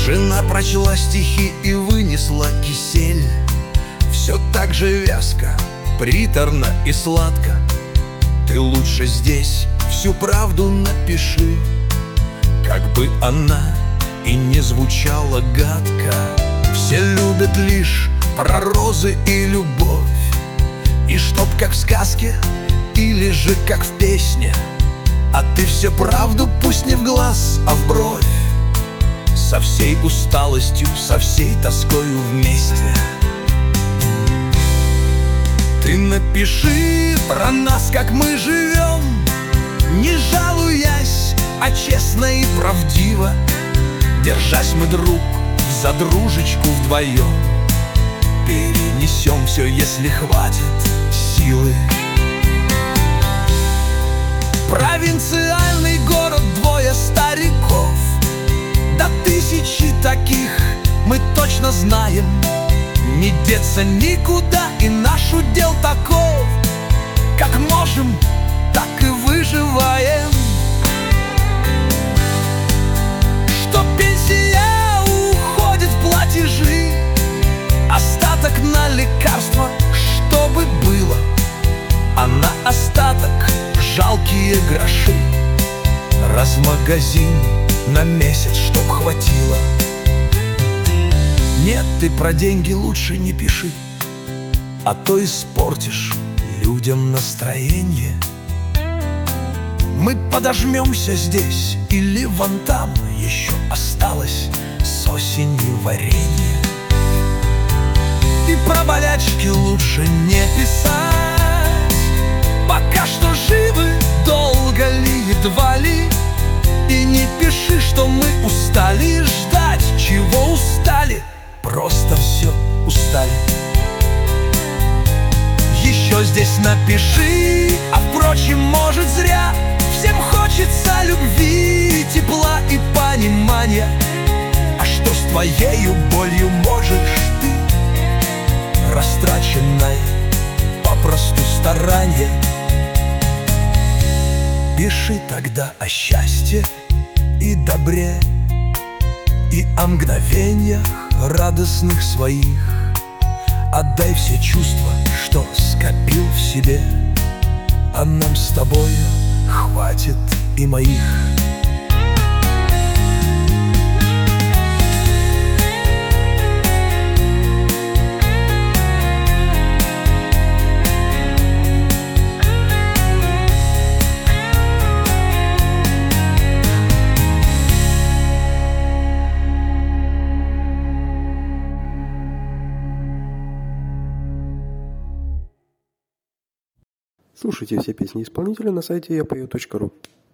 Жена прочла стихи и вынесла кисель. Все так же вязко, приторно и сладко. Ты лучше здесь всю правду напиши, как бы она и не звучала гадко. Все любят лишь про розы и любовь, и чтоб как в сказке или же как в песне. А ты все правду пусть не в глаз, а в бровь, со всей усталостью, со всей тоскою вместе. Ты напиши про нас, как мы живем, не жалуясь, а честно и правдиво, держась мы друг за дружечку вдвоем. Перенесем все, если хватит силы. Провинциальный город, двое стариков, до 1000 таких мы точно знаем. Не деться никуда, и наш удел таков: как можем, так и выживаем. Что пенсия уходит в платежи, остаток на лекарства, чтобы было, а на остаток жалкие гроши. Раз в магазин на месяц, чтоб хватило. Нет, ты про деньги лучше не пиши, а то испортишь людям настроение. Мы подожмемся здесь или вон там, еще осталось с осенью варенье. И про болячки лучше не писать, пока что живы, долго ли, едва ли. И не пиши, что мы устали ждать. Чего устали? Просто все устали. Еще здесь напиши, а впрочем, может зря. Всем хочется любви, тепла и понимания. А что с твоею болью можешь ты, растраченной попросту старание? Пиши тогда о счастье и добре, и о мгновениях радостных своих. Отдай все чувства, что скопил в себе, а нам с тобой хватит и моих. Слушайте все песни исполнителя на сайте yapою.ru.